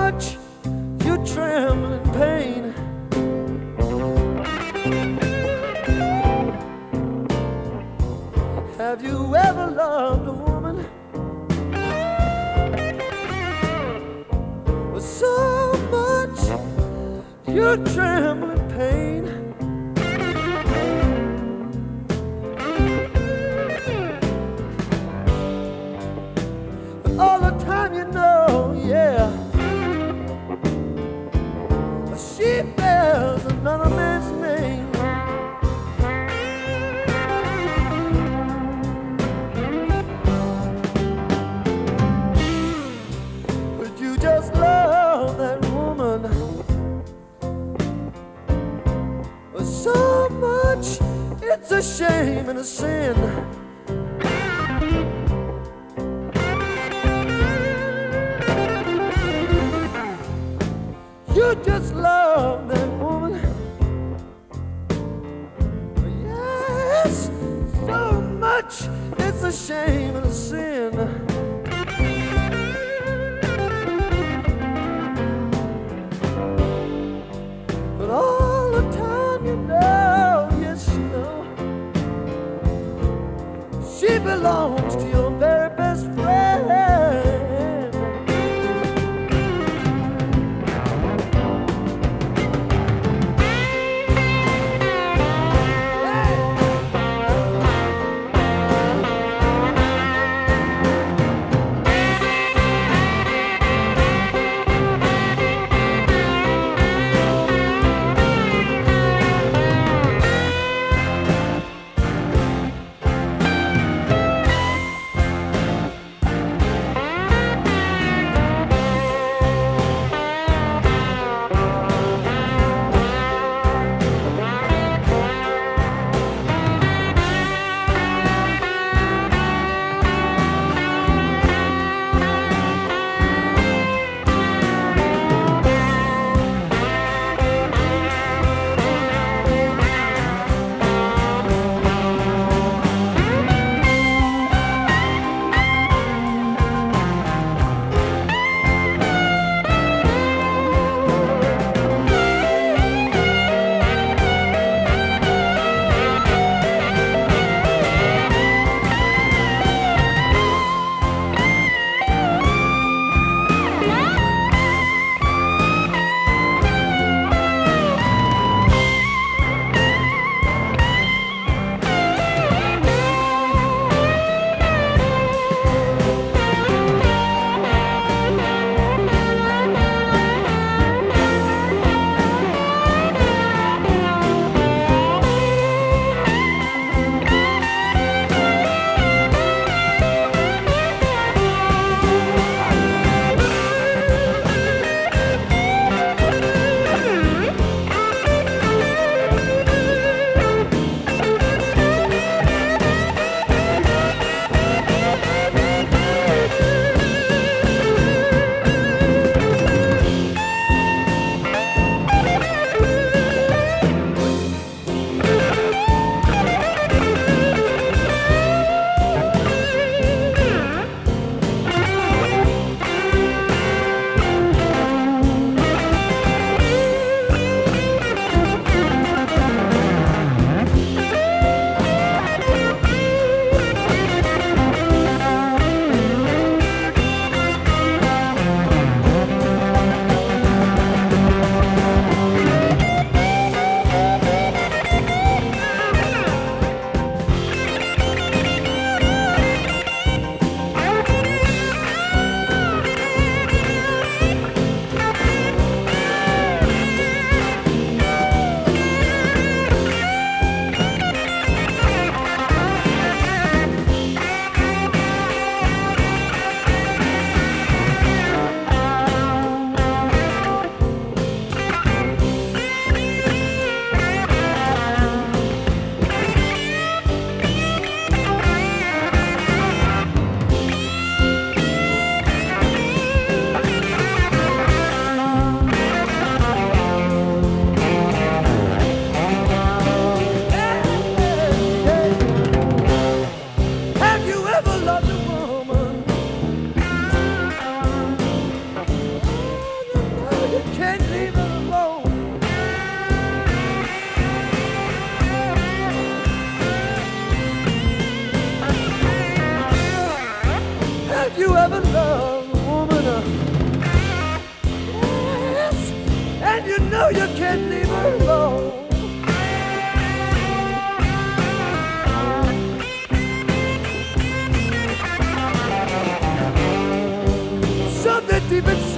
much you tremble in pain. Have you ever loved a woman with so much you tremble in pain? But all the time you know, yeah, she bears another man's name. But you just love that woman with so much, it's a shame and a sin. You just love that woman. Yes, so much, it's a shame and a sin. But all the time you know, yes you know, she belongs to your very best friend. you can't leave her alone. Have you ever loved a woman? Yes, and you know you can't leave her alone. Something deep inside